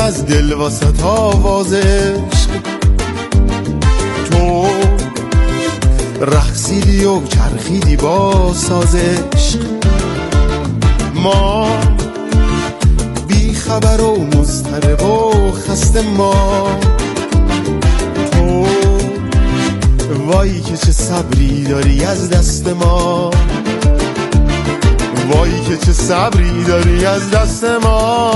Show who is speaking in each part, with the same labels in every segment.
Speaker 1: از دل واسط آواز عشق. تو رقصیدی و چرخیدی با ساز عشق. ما بی خبر و مضطرب و خسته، ما تو وای که چه صبری داری از دست ما، وای که چه صبری داری از دست ما.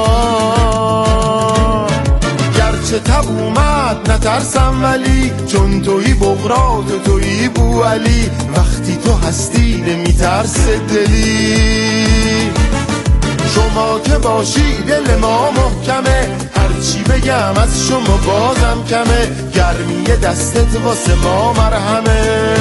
Speaker 1: گرچه تب اومد نترسم ولی، چون تویی بغرات تویی بوعلی، وقتی تو هستی نمیترسه دلی. شما که باشی دل ما محکمه، هرچی بگم از شما بازم کمه، گرمی دستت واسه ما مرهمه.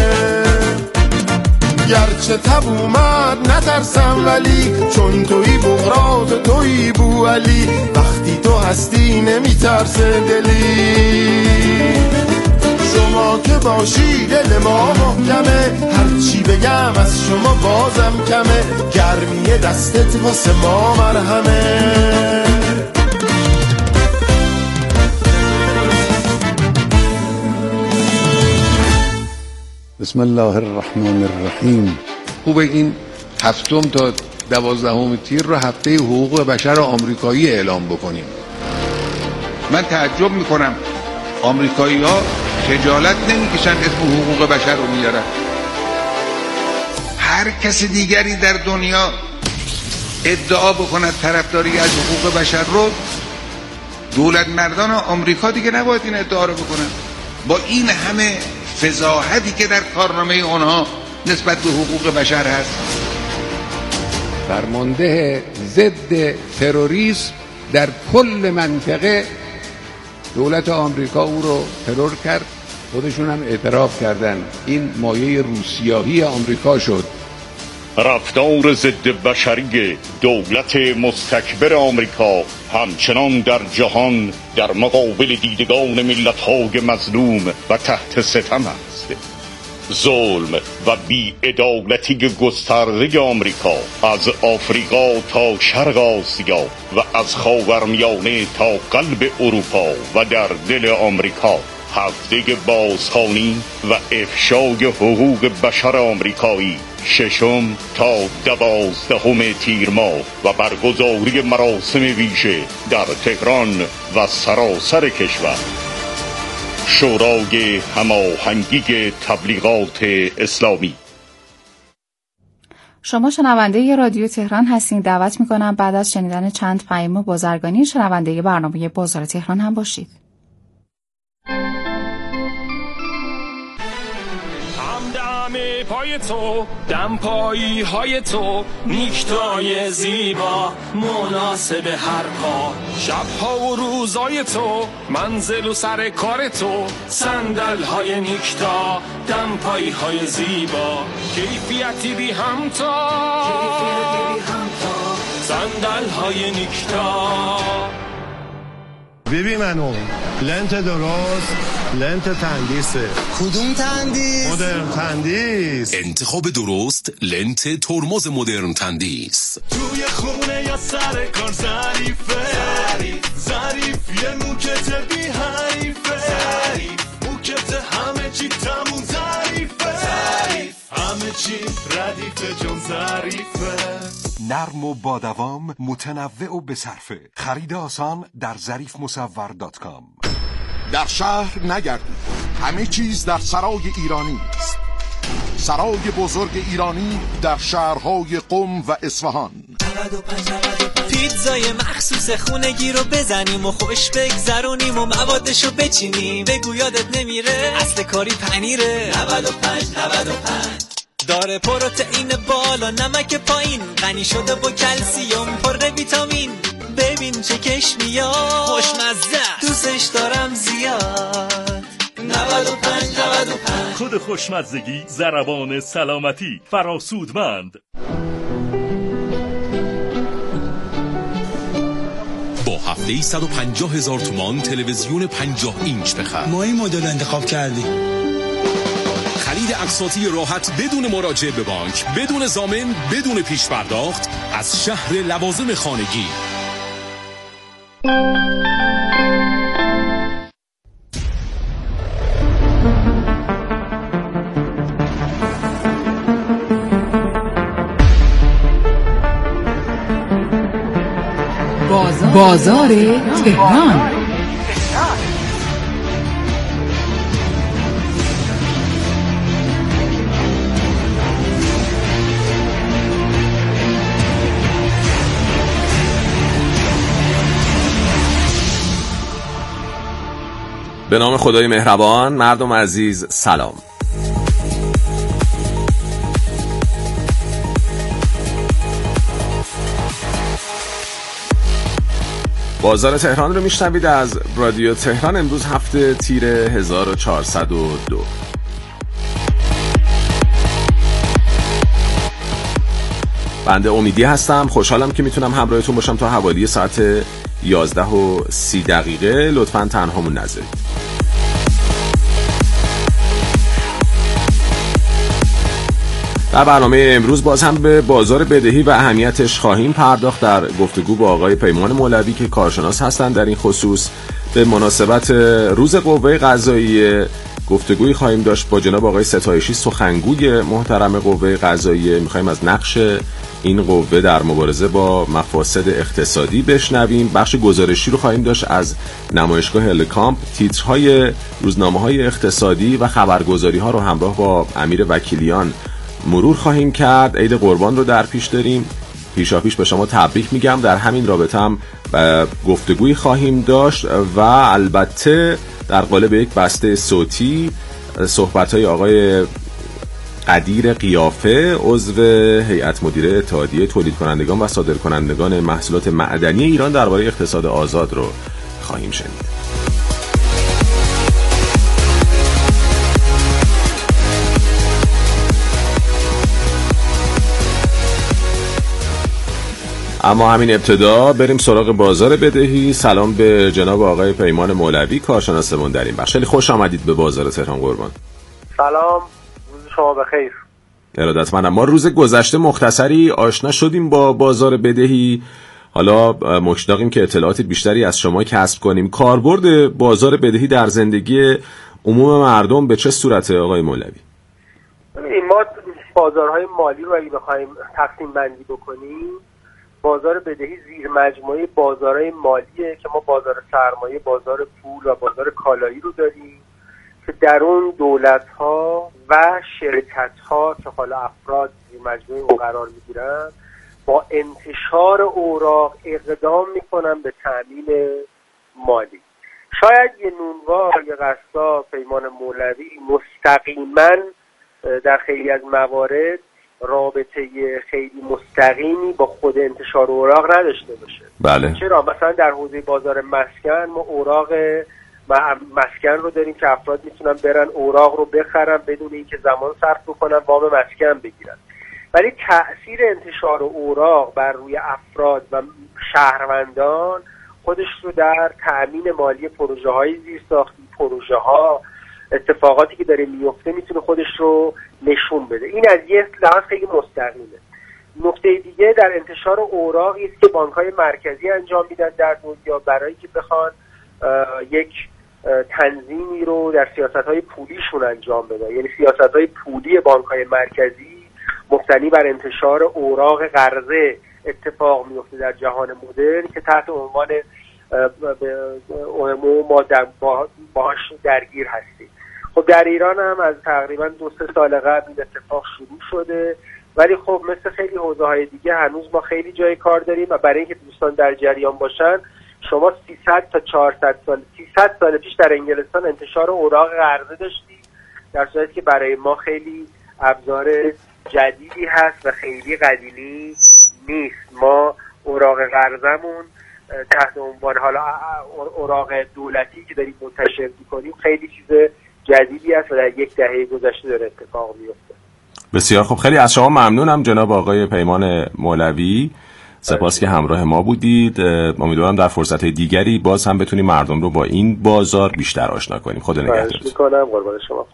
Speaker 1: گرچه تب اومد نترسم ولی، چون تویی بغرات تویی بوعلی، وقتی تو هستی نمیترسه دلی. شما که باشی دل ما محکمه، هرچی بگم از شما بازم کمه، گرمی دستت واسه ما مرهمه.
Speaker 2: بسم الله الرحمن الرحیم.
Speaker 3: خوبه این 7 تا 12 تیر رو هفته حقوق بشر آمریکایی اعلام بکنیم. من تعجب میکنم آمریکایی ها خجالت نمیکشن اسم حقوق بشر رو میارن. هر کس دیگری در دنیا ادعا بکند طرفداری از حقوق بشر رو، دولت مردان آمریکا دیگه نباید این ادعا رو بکنن. با این همه فضاحتی که در کارنامه اونها نسبت به حقوق بشر هست.
Speaker 2: فرمانده ضد تروریسم در کل منطقه دولت آمریکا او رو ترور کرد، خودشون هم اعتراف کردن این مایه روسیاهی آمریکا شد.
Speaker 4: رفتار ضد بشری دولت مستکبر آمریکا همچنان در جهان در مقابل دیدگان ملت‌های مظلوم و تحت ستم است. ظلم و بی‌عدالتی گسترده آمریکا از آفریقا تا شرق آسیا و از خاورمیانه تا قلب اروپا و در دل آمریکا، هفته بازخوانی و افشای حقوق بشر آمریکایی 6 تا 12 تیر ماه و برگزاری مراسم ویژه در تهران و سراسر کشور. شورای هماهنگی تبلیغات اسلامی.
Speaker 5: شما شنونده رادیو تهران هستین. دعوت میکنم بعد از شنیدن چند پیام بازرگانی شنونده برنامه بازار تهران هم باشید.
Speaker 6: پای تو دمپایی های تو، نیکتای زیبا مناسب هر پا، شبها و روزای تو، منزل و سر کار تو، صندل های نیکتا، دمپایی های زیبا، کیفیتی بی همتا، صندل های نیکتا.
Speaker 1: ببین منو لنت درست، لنت تندیسه.
Speaker 7: کدوم تندیس؟
Speaker 1: مدرن تندیس.
Speaker 8: انتخاب درست لنت ترمز مدرن تندیس.
Speaker 6: توی خونه یا سر کار ظریفه، ظریف یه موکت بی حریفه، موکت همه چی تموم ظریفه، همه چی ردیفه جون ظریفه.
Speaker 9: نرم و با دوام، متنوع و بصرفه. خرید آسان در ظریفمصور.com.
Speaker 10: در شهر نگردید، همه چیز در سرای ایرانی است. سرای بزرگ ایرانی در شهرهای قم و اصفهان.
Speaker 7: پیتزای مخصوص خونگی رو بزنیم و خوش بگذرونیم و موادشو بچینیم، بگو یادت نمیره اصل کاری پنیره. 95 داره پروتئین بالا، نمک پایین، غنی شده با کلسیم، پر ویتامین. ببین چه کش میاد، خوشمزه، دوستش دارم زیاد. 95
Speaker 6: کد خوشمزگی، ضربان سلامتی، فراسودمند.
Speaker 8: با هفته‌ای 150,000 تومان تلویزیون 50 اینچ بخر.
Speaker 7: ما این مدل انتخاب کردیم.
Speaker 8: خرید اقساطی راحت بدون مراجعه به بانک، بدون ضامن، بدون پیش پرداخت از شهر لوازم خانگی.
Speaker 11: بازار تهران.
Speaker 12: به نام خدای مهربان. مردم عزیز سلام. بازار تهران رو میشنوید از رادیو تهران. امروز هفته تیر 1402. بنده امیدی هستم. خوشحالم که میتونم همراهتون باشم تا حوالی ساعت 11:30. لطفاً تنهامون نذارید. در برنامه امروز باز هم به بازار بدهی و اهمیتش خواهیم پرداخت در گفتگو با آقای پیمان مولوی که کارشناس هستند در این خصوص. به مناسبت روز قوه قضاییه گفتگویی خواهیم داشت با جناب آقای ستایشی، سخنگوی محترم قوه قضاییه. میخوایم از نقش این قوه در مبارزه با مفاسد اقتصادی بشنویم. بخش گزارشی رو خواهیم داشت از نمایشگاه هلکامپ. تیترهای روزنامه‌های اقتصادی و خبرگزاری‌ها رو همراه با امیر وکیلیان مرور خواهیم کرد. عید قربان رو در پیش داریم. پیشاپیش به شما تبریک میگم. در همین رابطه هم گفتگویی خواهیم داشت و البته در قالب یک بسته صوتی صحبت‌های آقای قدیر قیافه، عضو هیئت مدیره اتحادیه تولید کنندگان و صادرکنندگان محصولات معدنی ایران درباره اقتصاد آزاد رو خواهیم شنید. اما همین ابتدا بریم سراغ بازار بدهی. سلام به جناب آقای پیمان مولوی، کارشناسمون در این بخش. خیلی خوش آمدید به بازار تهران. قربان.
Speaker 13: سلام، روز شما بخیر.
Speaker 12: ارادتمندم. ما روز گذشته مختصری آشنا شدیم با بازار بدهی. حالا مشتاقیم که اطلاعات بیشتری از شما کسب کنیم. کاربرد بازار بدهی در زندگی عموم مردم به چه صورته آقای مولوی؟
Speaker 13: ما بازارهای مالی رو اگه بخوایم تقسیم بندی بکنیم، بازار بدهی زیر مجموعه بازارهای مالیه که ما بازار سرمایه، بازار پول و بازار کالایی رو داریم که در اون دولت‌ها و شرکت‌ها که حالا افراد زیر مجموعه اون قرار می‌گیرن با انتشار اوراق اقدام می‌کنن به تأمین مالی. شاید یه نونوار یا قصاب پیمان مولوی مستقیما در خیلی از موارد رابطه خیلی مستقیمی با خود انتشار اوراق نداشته باشه.
Speaker 12: بله.
Speaker 13: چرا؟ مثلا در حوزه بازار مسکن ما اوراق مسکن رو داریم که افراد میتونن برن اوراق رو بخرن بدون اینکه زمان صرف بکنن وام مسکن بگیرن. ولی تأثیر انتشار اوراق بر روی افراد و شهروندان خودش رو در تأمین مالی پروژه‌های زیرساختی، پروژه‌ها، اتفاقاتی که داره میفته میتونه خودش رو نشون بده. این از یه لحاظ خیلی مستقیمه. نکته دیگه در انتشار اوراقی است که بانک‌های مرکزی انجام میدن در دنیا برای که بخوان یک تنظیمی رو در سیاست‌های پولیشون انجام بدن. یعنی سیاست‌های پولی بانک‌های مرکزی مبتنی بر انتشار اوراق قرضه اتفاق میفته در جهان مدرن که تحت عنوان ما باهاش درگیر هستیم. خب در ایران هم از تقریبا 2-3 سال قبل این اتفاق شروع شده، ولی خب مثل خیلی حوزه‌های دیگه هنوز ما خیلی جای کار داریم و برای اینکه دوستان در جریان باشن، شما 300 تا 400 سال 300 سال پیش در انگلستان انتشار اوراق قرضه داشتید، در صورتی که برای ما خیلی ابزار جدیدی هست و خیلی قدیمی نیست. ما اوراق قرضمون تحت عنوان حالا اوراق دولتی که داریم منتشر می‌کنیم خیلی چیز جدیدی است و در یک دهه گذشته داره اتفاق میفته.
Speaker 12: بسیار خوب. خیلی از شما ممنونم جناب آقای پیمان مولوی. سپاس که همراه ما بودید. امیدوارم در فرصت دیگری باز هم بتونیم مردم رو با این بازار بیشتر آشنا کنیم. خدا نگهدارتون.
Speaker 13: می‌کنم. قربان شما.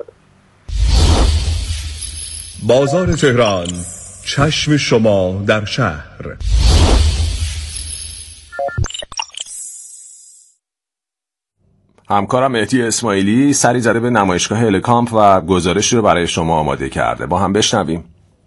Speaker 8: بازار تهران، چشم شما در شهر.
Speaker 12: همکارم مهدی اسماعیلی سری زده به نمایشگاه الکامپ و گزارشی رو برای شما آماده کرده. با هم بشنویم.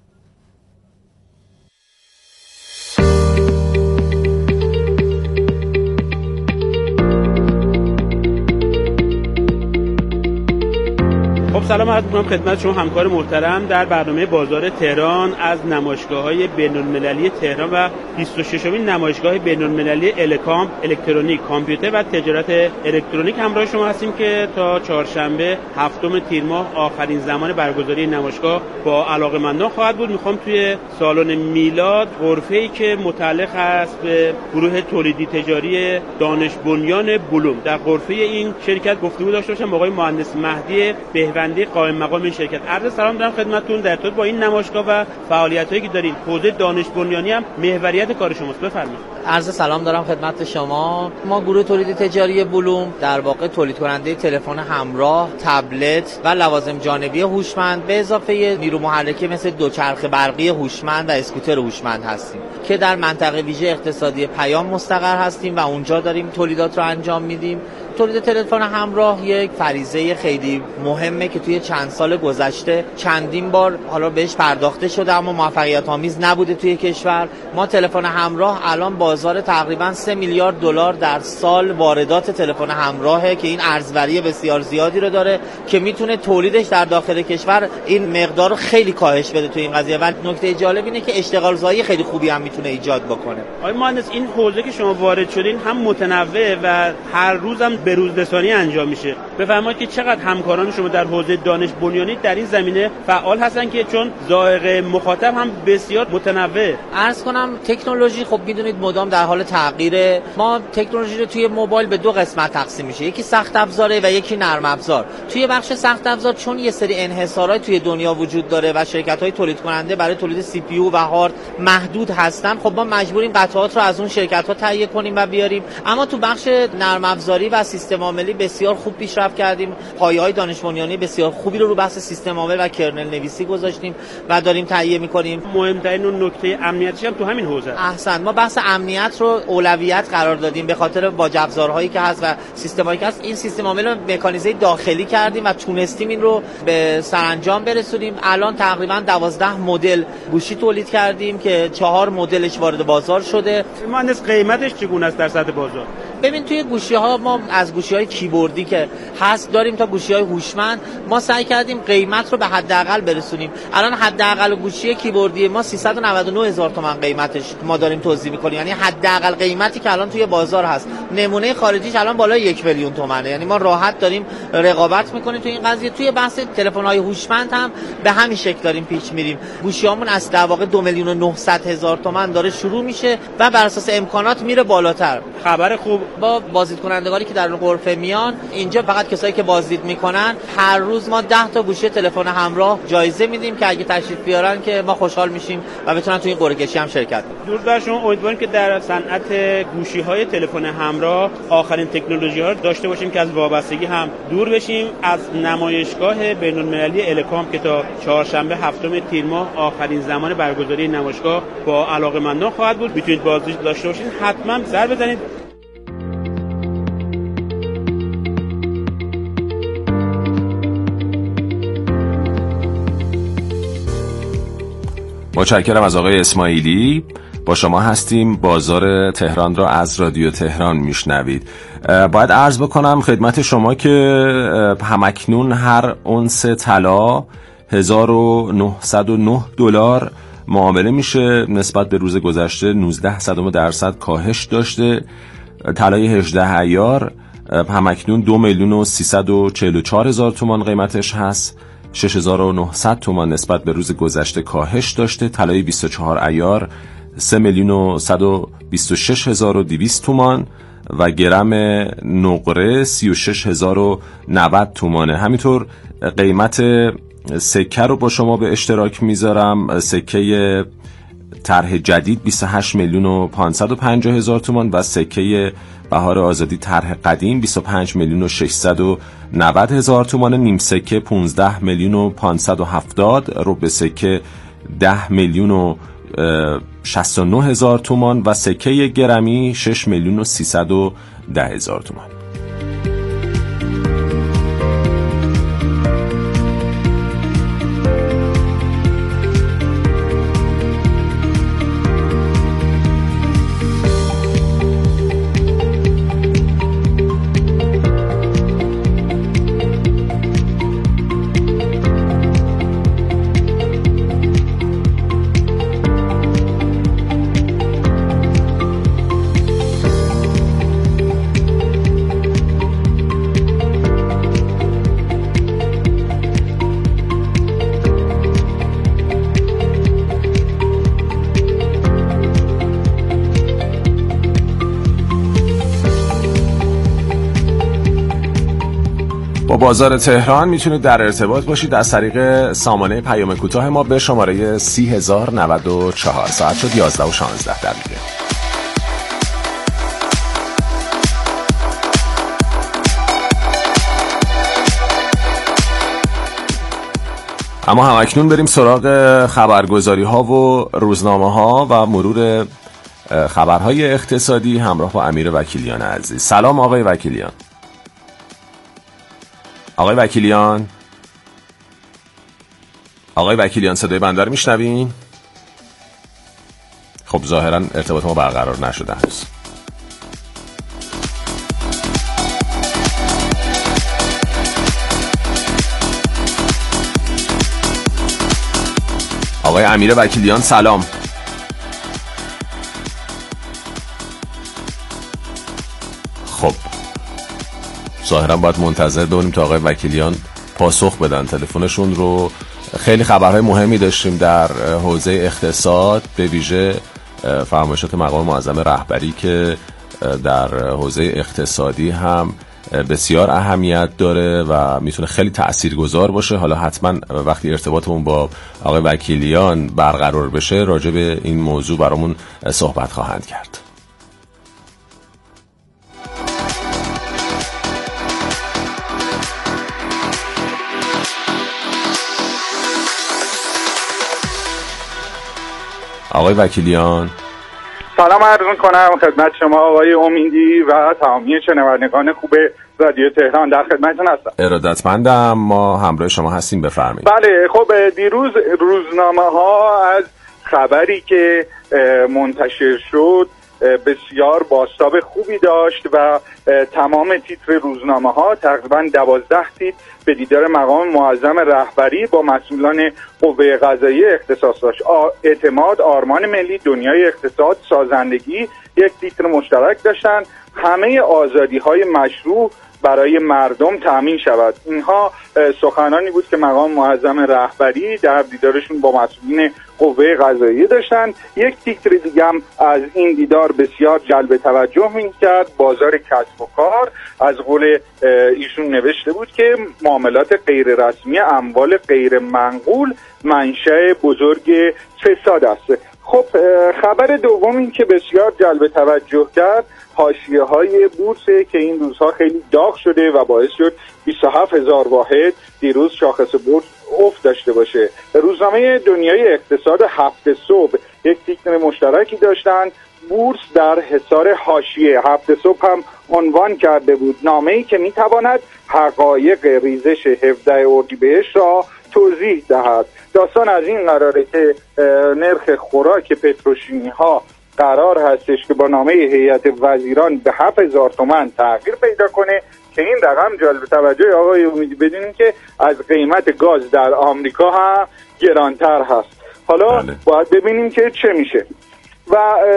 Speaker 14: سلام عرض می‌کنم خدمت شما همکار محترم در برنامه بازار تهران از نمایشگاه‌های بین‌المللی تهران و 26مین نمایشگاه بین‌المللی الکامپ الکترونیک، کامپیوتر و تجارت الکترونیک همراه شما هستیم که تا چهارشنبه هفتم تیر ماه آخرین زمان برگزاری نمایشگاه با علاقه‌مندان خواهد بود. می‌خوام توی سالن میلاد غرفه‌ای که متعلق است به گروه تولیدی تجاری دانش بنیان بلوم در غرفه این شرکت گفتگو داشته باشم با آقای مهندس مهدی بهوندی قائم مقام این شرکت. عرض سلام دارم خدمتتون در ارتباط با این نمایشگاه و فعالیتایی که دارین. حوزه دانش بنیانی هم محوریت کار شماست، بفرمایید.
Speaker 15: عرض سلام دارم خدمت شما. ما گروه تولید تجاری بلوم در واقع تولید کننده تلفن همراه، تبلت و لوازم جانبی هوشمند به اضافه نیرو محرکه مثل دوچرخه برقی هوشمند و اسکوتر هوشمند هستیم که در منطقه ویژه اقتصادی پیام مستقر هستیم و اونجا داریم تولیدات رو انجام میدیم. تولید تلفن همراه یک فریضه خیلی مهمه که توی چند سال گذشته چندین بار حالا بهش پرداخته شده اما موفقیت آمیز نبوده توی کشور. ما تلفن همراه الان بازار تقریبا 3 میلیارد دلار در سال واردات تلفن همراهه که این ارزوری بسیار زیادی رو داره که میتونه تولیدش در داخل کشور این مقدار رو خیلی کاهش بده توی این قضیه. و نکته جالب اینه که اشتغال زایی خیلی خوبی هم میتونه ایجاد بکنه.
Speaker 14: آقای مهندس، این حوزه که شما وارد شدین هم متنوع و هر روز هم به روز رسانی انجام میشه. بفرمایید که چقدر همکاران شما در حوزه دانش بنیانی در این زمینه فعال هستن که چون ذائقه مخاطب هم بسیار متنوع.
Speaker 15: عرض کنم تکنولوژی خب میدونید مدام در حال تغییره. ما تکنولوژی رو توی موبایل به دو قسمت تقسیم میشه، یکی سخت افزاره و یکی نرم افزار. توی بخش سخت افزار چون یه سری انحصارات توی دنیا وجود داره و شرکت‌های تولید کننده برای تولید سی پی یو و هارد محدود هستن، خب ما مجبوریم قطعات رو از اون شرکت‌ها تهیه کنیم و بیاریم. اما تو بخش نرم افزاری و سیستم عاملی بسیار خوب پیشرفت کردیم. پایه‌های دانش بنیانی بسیار خوبی رو بحث سیستم عامل و کرنل نویسی گذاشتیم و داریم تهیه می‌کنیم.
Speaker 14: مهمترین اون نکته امنیتش هم تو همین حوزه.
Speaker 15: احسن، ما بحث امنیت رو اولویت قرار دادیم به خاطر واجب افزارهایی که هست و سیستمایی که هست. این سیستم عامل رو مکانیزه داخلی کردیم و تونستیم این رو به سرانجام برسونیم. الان تقریبا 12 مدل گوشی تولید کردیم که 4 مدلش وارد بازار شده.
Speaker 14: مهندس قیمتش چگونه است در سطح بازار؟
Speaker 15: ببین توی گوشی‌ها ما از گوشی‌های کیبوردی که هست داریم تا گوشی‌های هوشمند ما سعی کردیم قیمت رو به حداقل برسونیم. الان حداقل گوشی کیبوردی ما 399,000 تومان قیمتش ما داریم توزیع می‌کنیم، یعنی حداقل قیمتی که الان توی بازار هست. نمونه خارجیش الان بالای 1 میلیون تومانه، یعنی ما راحت داریم رقابت می‌کنیم توی این قضیه. توی بحث تلفن‌های هوشمند هم به همین شکل داریم پیش میریم. گوشیامون از در واقع 2,900,000 تومان داره شروع میشه و بر اساس امکانات میره بالاتر.
Speaker 14: خبر خوب
Speaker 15: با بازدیدکنندگانی که در غرفه میان اینجا فقط کسایی که بازدید میکنن هر روز ما 10 تا گوشی تلفن همراه جایزه میدیم که اگه تشریف بیارن که ما خوشحال میشیم و بتونن تو این قرعه کشی هم شرکت کنن.
Speaker 14: درود بر شما. امیدواریم که در صنعت گوشی‌های تلفن همراه آخرین تکنولوژی‌ها رو داشته باشیم که از وابستگی هم دور بشیم. از نمایشگاه بین‌المللی الکامپ که تا چهارشنبه هفتم تیر ماه آخرین زمان برگزاری نمایشگاه با علاقه‌مندان خواهد بود. میتونید بازدید داشته باشین، حتما سر بزنید.
Speaker 12: متشکرم از آقای اسماعیلی. با شما هستیم. بازار تهران را از رادیو تهران میشنوید. باید عرض بکنم خدمت شما که همکنون هر اونس طلا 1909 دلار معامله میشه. نسبت به روز گذشته 19% کاهش داشته. طلای 18 عیار همکنون 2,344,000 تومان قیمتش هست. 6,900 تومان نسبت به روز گذشته کاهش داشته. طلای 24 عیار 3,126,200 تومان و گرم نقره 36,090 تومانه. همینطور قیمت سکه رو با شما به اشتراک میذارم. سکه طرح جدید 28,550,000 تومان و سکه بهار آزادی طرح قدیم 25,690,000 تومان. نیم سکه 15,570,000، ربع سکه 10,069,000 تومان و سکه گرمی 6,310,000 تومان. بازار تهران میتونید در ارتباط باشید از طریق سامانه پیام کوتاه ما به شماره 30094. ساعت شد 11:16 دقیقه. اما همکنون بریم سراغ خبرگزاری ها و روزنامه ها و مرور خبرهای اقتصادی همراه با امیر وکیلیان عزیز. سلام آقای وکیلیان. آقای وکیلیان صدای بنده رو میشنوین؟ خب ظاهرا ارتباط ما برقرار نشده هست. آقای امیر وکیلیان سلام. خب ظاهرا باید منتظر بمونیم تا آقای وکیلیان پاسخ بدن تلفنشون رو. خیلی خبرهای مهمی داشتیم در حوزه اقتصاد، به ویژه فرمایشات مقام معظم رهبری که در حوزه اقتصادی هم بسیار اهمیت داره و میتونه خیلی تاثیرگذار باشه. حالا حتما وقتی ارتباطمون با آقای وکیلیان برقرار بشه راجع به این موضوع برامون صحبت خواهند کرد. آقای وکیلیان
Speaker 16: سلام عرض می‌کنم خدمت شما آقای امیدی و تمامی شنوندگان خوب رادیو تهران. در خدمتتون هستم.
Speaker 12: ارادتمندم، ما همراه شما هستیم، بفرمایید.
Speaker 16: بله خب دیروز روزنامه‌ها از خبری که منتشر شد بسیار بازتاب خوبی داشت و تمام تیتر روزنامه‌ها تقریبا 12 تیتر به دیدار مقام معظم رهبری با مسئولان قوه قضاییه اختصاص داشت. اعتماد، آرمان ملی، دنیای اقتصاد، سازندگی یک تیتر مشترک داشتن. همه آزادی‌های مشروع برای مردم تأمین شود. اینها سخنانی بود که مقام معظم رهبری در دیدارشون با مسئولین قوه قضاییه داشتن. یک تیتر دیگه هم از این دیدار بسیار جلب توجه می‌کرد. بازار کسب و کار از قول ایشون نوشته بود که معاملات غیر رسمی اموال غیر منقول منشأ بزرگ فساد است. خب خبر دوم این که بسیار جلب توجه کرد حاشیه‌های بورس که این روزها خیلی داغ شده و باعث شد 27,000 واحد دیروز شاخص بورس افت داشته باشه. روزنامه دنیای اقتصاد هفته صبح یک تیتر مشترکی داشتن، بورس در حصار حاشیه. هفته صبح هم عنوان کرده بود نامه‌ای که میتواند حقایق ریزش 17 اردیبهشت را توضیح دهد. داستان از این قراره که نرخ خوراک پتروشیمی‌ها قرار هستش که با نامه هیئت وزیران به 7,000 تومان تغییر پیدا کنه که این رقم جالب توجه آقای امیدی بدونیم که از قیمت گاز در آمریکا هم گرانتر هست. حالا باید ببینیم که چه میشه. و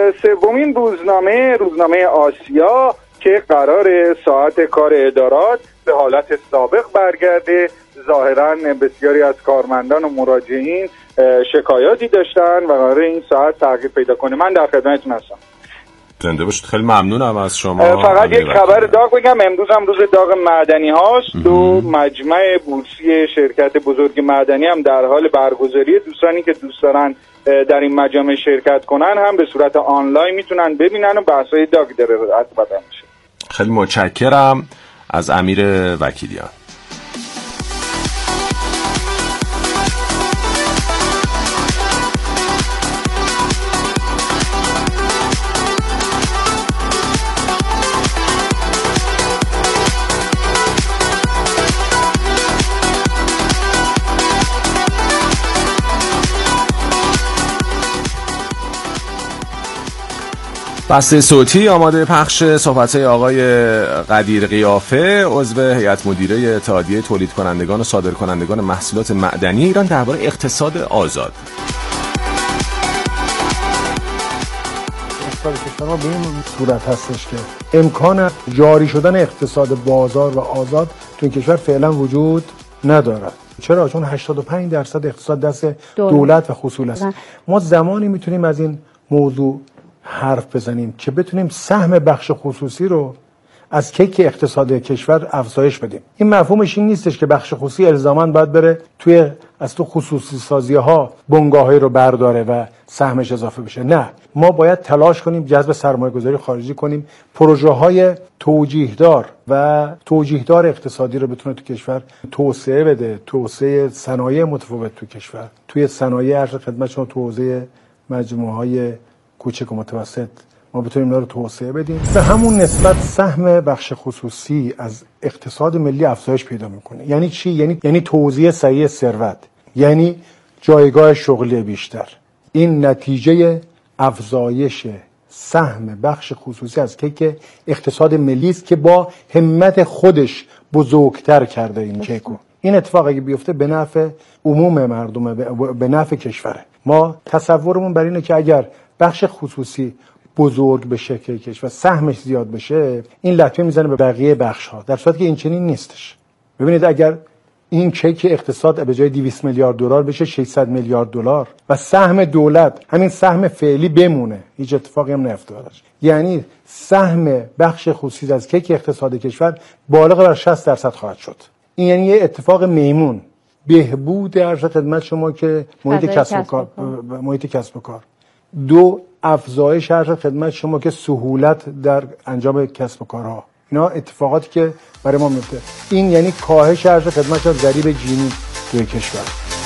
Speaker 16: سومین روزنامه آسیا که قرار ساعت کار ادارات به حالت سابق برگرده. ظاهرا بسیاری از کارمندان و مراجعین شکایاتی داشتن و قرار این ساعت تغییر پیدا کنه. من در خدمتتون هستم.
Speaker 12: زنده باشید. خیلی ممنونم از شما.
Speaker 16: فقط یک خبر داغ بگم، امروز هم روز داغ معدنی هاست. دو مجمع بورسی شرکت بزرگ معدنی هم در حال برگزاری. دوستانی که دوست دارن در این مجامع شرکت کنن هم به صورت آنلاین میتونن ببینن و بحث‌های داغ داره بدن میشه.
Speaker 12: خیلی متشکرم از امیر وکیلیان. بسته صوتی آماده پخش صحبت‌های آقای قدیر قیافه، عضو هیئت مدیره اتحادیه تولید کنندگان و صادر کنندگان محصولات معدنی ایران درباره اقتصاد آزاد.
Speaker 17: اقتصاد کشور ما به این صورت هستش که امکان جاری شدن اقتصاد بازار و آزاد تو این کشور فعلا وجود ندارد. چرا؟ چون 85% اقتصاد دست دولت و خصوص است. ما زمانی میتونیم از این موضوع حرف بزنیم که بتونیم سهم بخش خصوصی رو از کیک اقتصاد کشور افزایش بدیم. این مفهومش این نیستش که بخش خصوصی الزاماً باید بره از تو خصوصی سازی ها بنگاهی رو برداره و سهمش اضافه بشه. نه، ما باید تلاش کنیم جذب سرمایه گذاری خارجی کنیم، پروژه های توجیهدار اقتصادی رو بتونه تو کشور توسعه بده، توسعه صنایع متفاوت تو کشور، توی صنایع عرض خدمت شما تو حوزه مجموعه های کوچک و متوسط ما بتونیم اینا رو توسعه بدیم. به همون نسبت سهم بخش خصوصی از اقتصاد ملی افزایش پیدا میکنه. یعنی چی؟ یعنی توزیع صحیح ثروت، یعنی جایگاه شغلی بیشتر. این نتیجه افزایش سهم بخش خصوصی از کیک اقتصاد ملی است که با همت خودش بزرگتر کرده این کیکو. این اتفاق اگه بیفته به نفع عموم مردم، به نفع کشوره. ما تصورمون بر اینه که اگر بخش خصوصی بزرگ بشه کیکش و سهمش زیاد بشه، این لطمه میزنه به بقیه بخش ها، در صورتی که این چنین نیستش. ببینید اگر این کیک اقتصاد به جای 200 میلیارد دلار بشه 600 میلیارد دلار و سهم دولت همین سهم فعلی بمونه، هیچ اتفاقی هم نیفتاد، یعنی سهم بخش خصوصی از کیک اقتصاد کشور بالغ بر 60% خواهد شد. این یعنی یه اتفاق میمون، بهبود عرض خدمت شما که محیط کسب و کار. دو، افزایش عرض خدمت شما که سهولت در انجام کسب و کارها. اینا اتفاقاتی که برای ما میفته. این یعنی کاهش عرض خدمت ضریب جینی توی کشور.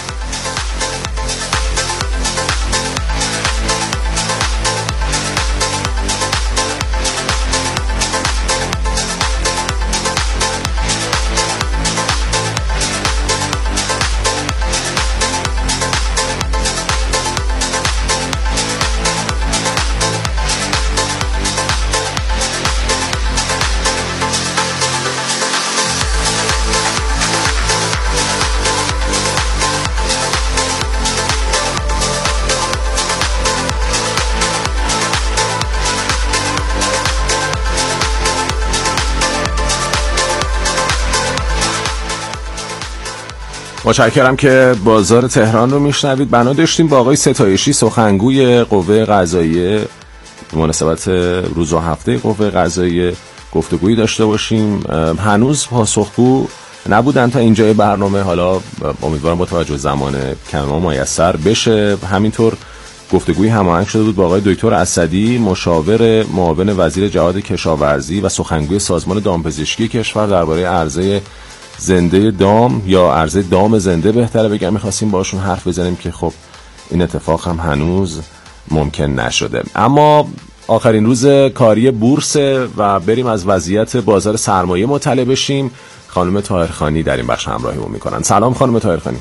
Speaker 12: متشکرم که بازار تهران رو میشنوید. بنا داشتیم با آقای ستایشی سخنگوی قوه قضاییه به مناسبت روز و هفته قوه قضاییه گفتگویی داشته باشیم. هنوز پاسخگو نبودن تا اینجای برنامه، حالا امیدوارم با توجه زمان کم ما میسر بشه. همینطور گفتگویی هماهنگ شده بود با آقای دکتر اسدی، مشاور معاون وزیر جهاد کشاورزی و سخنگوی سازمان دامپزشکی کشور درباره عرضه زنده دام یا عرضه دام زنده بهتره بگم. می‌خواستیم باشون حرف بزنیم که خب این اتفاق هم هنوز ممکن نشده. اما آخرین روز کاری بورس و بریم از وضعیت بازار سرمایه مطلع بشیم. خانم طاهرخانی در این بخش همراهیمون میکنن. سلام خانم طاهرخانی.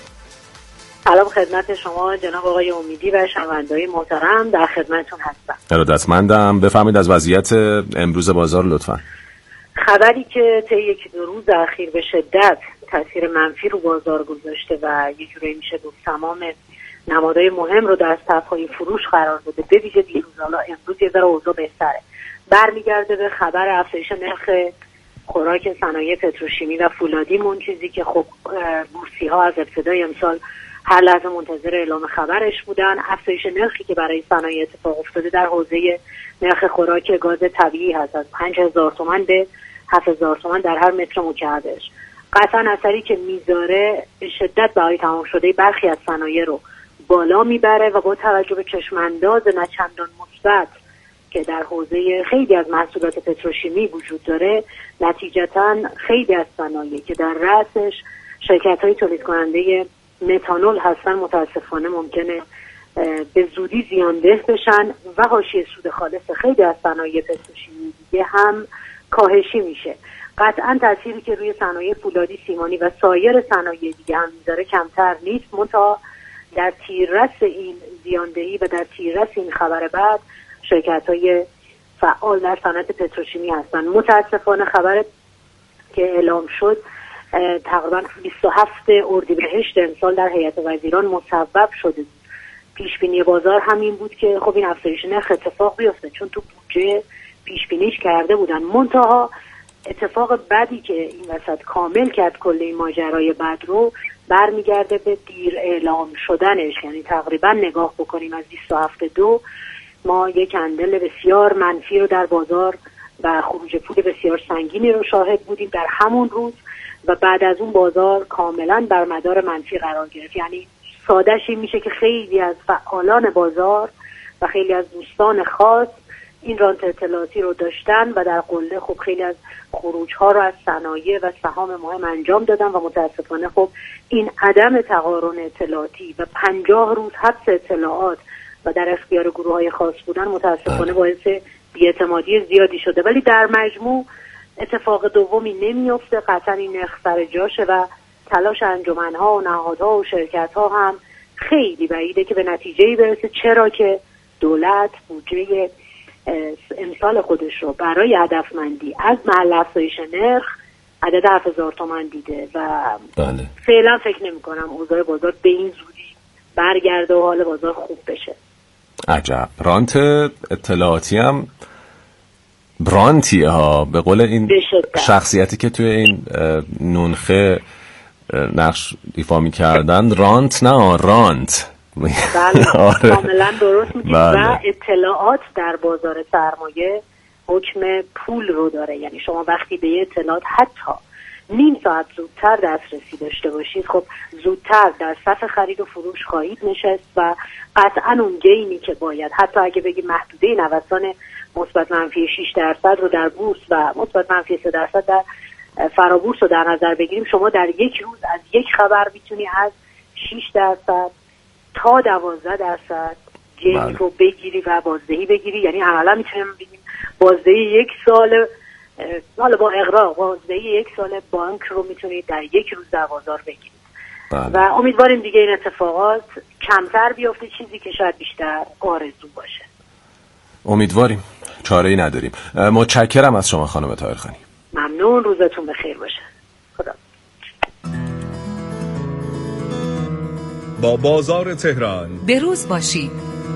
Speaker 18: سلام خدمت شما جناب آقای امیدی و شنونده‌های محترم، در خدمتتون هستم.
Speaker 12: ارادتمندم. بفرمایید از وضعیت امروز بازار لطفاً.
Speaker 18: خبری که طی یک دو روز اخیر به شدت تاثیر منفی رو بازار گذاشته و یه جوری میشه گفت تمام نمادهای مهم رو در صف‌های فروش قرار داده، به ویژه دیروز، حالا امروز یه ذره اوضاع بهتره، برمیگرده به خبر افزایش نرخ خوراک صنایع پتروشیمی و فولادیمون، چیزی که خب بورسی ها از ابتدای امسال هر لحظه منتظر اعلام خبرش بودن. افزایش نرخی که برای صنایع اتفاق افتاده در حوزه نرخ خوراک گاز طبیعی هست، از 5000 تومان به 7000 تومان در هر متر مکعبش. قطعا اثری که میذاره به شدت بهای تمام شده برخی از صنایع رو بالا میبره و با توجه به چشمانداز نه چندان مثبت که در حوزه خیلی از محصولات پتروشیمی وجود داره، نتیجتاً خیلی از صنایع که در رأسش شرکت‌های تولید کننده متانول هستن متاسفانه ممکنه به زودی زیانده بشن و حاشیه سود خالص خیلی از صنایع پتروشیمی دیگه هم کاهشی میشه. قطعاً تأثیری که روی صنایع فولادی، سیمانی و سایر صنایع دیگه هم میذاره کمتر نیست، منتها در تیررس این زیاندهی و در تیررس این خبر بعد شرکت‌های فعال در صنعت پتروشیمی هستن. متاسفانه خبر که اعلام شد تقریبا 27 اردیبهشت امسال در هیئت وزیران مصوب شده. پیش بینی بازار همین بود که خب این افزایش نرخ اتفاق بیفته، چون تو بودجه پیش بینیش کرده بودن. منتها اتفاق بعدی که این وسط کامل کرد کل این ماجرای بد رو برمیگرده به دیر اعلام شدنش. یعنی تقریبا نگاه بکنیم از 27/2 ما یک اندل بسیار منفی رو در بازار و خروج پول بسیار سنگینی رو شاهد بودیم در همون روز و بعد از اون بازار کاملا بر مدار منفی قرار گرفت. یعنی سادهش این میشه که خیلی از فعالان بازار و خیلی از دوستان خاص این رانت اطلاعاتی رو داشتن و در قله خب خیلی از خروج‌ها رو از صنایع و سهام مهم انجام دادن و متاسفانه خب این عدم تقارن اطلاعاتی و 50 روز حبس اطلاعات و در اختیار گروه‌های خاص بودن متاسفانه باعث بی‌اعتمادی زیادی شده. ولی در مجموع اتفاق دومی نمیفته، قطعا این نرخ سر جاشه و تلاش انجمن‌ها و نهادها و شرکت‌ها هم خیلی بعیده که به نتیجه‌ای برسه، چرا که دولت بودجه امسال خودش رو برای هدفمندی از محل افزایش نرخ عدد 7000 تومان دیده و فعلا فکر نمی‌کنم اوضاع بازار به این زودی برگرده و حال بازار خوب بشه.
Speaker 12: عجب. رانت اطلاعاتی هم برانتیه ها، به قول این شخصیتی که توی این نونخه نقش ایفا می‌کردن، رانت نه رانت.
Speaker 18: بله کاملا درست میگید. و اطلاعات در بازار سرمایه حکم پول رو داره، یعنی شما وقتی به یه اطلاعات حتی نیم ساعت زودتر دسترسی داشته باشید، خب زودتر در صف خرید و فروش خواهید نشست و قطعا اون گینی که باید، حتی اگه بگیم محدوده نوسان مثبت منفی 6% رو در بورس و مثبت منفی 3% در فرابورس رو در نظر بگیریم، شما در یک روز از یک خبر میتونی از 6% تا 12% گین رو بگیری و بازدهی بگیری. یعنی عملا میتونیم بگیم بازدهی یک سال، حالا با اغراق بازدهی یک سال بانک رو میتونید در یک روز در بازار بگیرید. و امیدواریم دیگه این اتفاقات کمتر بیفته، چیزی که شاید بیشتر آرزو باشه.
Speaker 12: امیدواریم، چاره‌ای نداریم. متشکرم از شما خانم طاهرخانی.
Speaker 18: ممنون، روزتون بخیر باشه. خدا.
Speaker 19: با بازار تهران
Speaker 11: به روز باشید.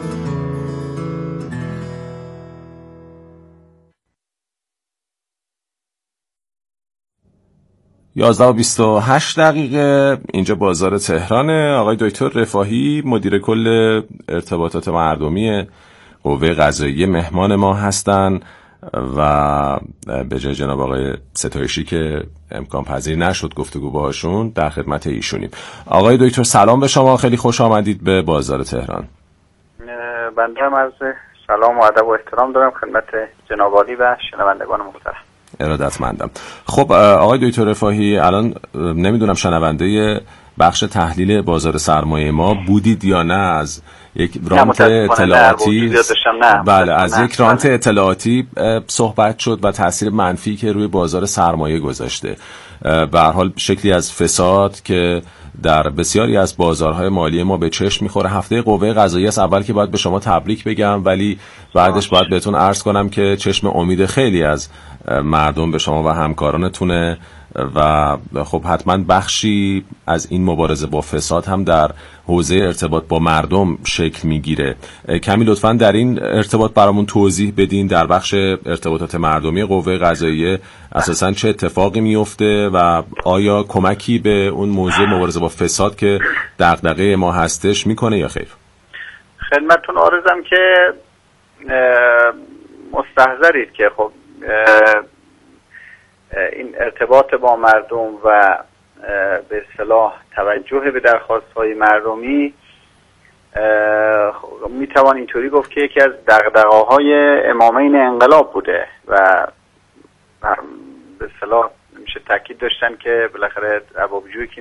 Speaker 12: یازده و 28 دقیقه اینجا بازار تهرانه. آقای دکتر رفاهی مدیر کل ارتباطات مردمی قوه قضاییه مهمان ما هستن و به جای جناب آقای ستایشی که امکان پذیر نشد گفتگو باهاشون در خدمت ایشونیم. آقای دکتر سلام به شما، خیلی خوش آمدید به بازار تهران.
Speaker 20: بنده هم عرض سلام و ادب و احترام دارم خدمت جناب عالی و شنوندگان محترم.
Speaker 12: ارادتمندم. خب آقای دکتر رفاهی، الان نمیدونم شنونده بخش تحلیل بازار سرمایه ما بودید یا نه، از یک رانت اطلاعاتی بله از یک رانت اطلاعاتی صحبت شد و تاثیر منفی که روی بازار سرمایه گذاشته، به هر حال شکلی از فساد که در بسیاری از بازارهای مالی ما به چشم میخوره. هفته قوه قضاییه است. اول که باید به شما تبریک بگم، ولی بعدش باید بهتون عرض کنم که چشم امید خیلی از مردم به شما و همکارانتونه و خب حتما بخشی از این مبارزه با فساد هم در حوزه ارتباط با مردم شکل میگیره. کمی لطفاً در این ارتباط برامون توضیح بدین، در بخش ارتباطات مردمی قوه قضاییه اساساً چه اتفاقی میفته و آیا کمکی به اون موضوع مبارزه با فساد که دغدغه ما هستش میکنه یا خیر؟
Speaker 20: خدمتتون عرضم که مستحضرید که خب این ارتباط با مردم و به اصطلاح توجه به درخواست‌های مردمی میتوان اینطوری گفت که یکی از دغدغه‌های امامین انقلاب بوده و به اصطلاح میشه تاکید داشتن که بالاخره ارباب‌جویی که